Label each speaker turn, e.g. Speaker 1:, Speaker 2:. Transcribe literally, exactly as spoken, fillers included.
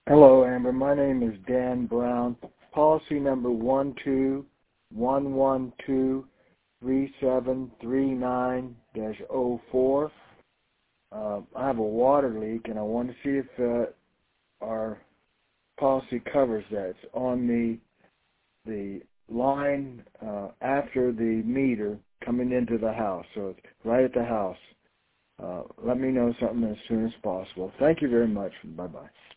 Speaker 1: Hello, Amber. My name is Dan Brown. Policy number one two one one two three seven three nine dash oh four. Uh, I have a water leak, and I want to see if uh, our policy covers that. It's on the the line uh, after the meter coming into the house, so it's right at the house. Uh, let me know something as soon as possible. Thank you very much. Bye-bye.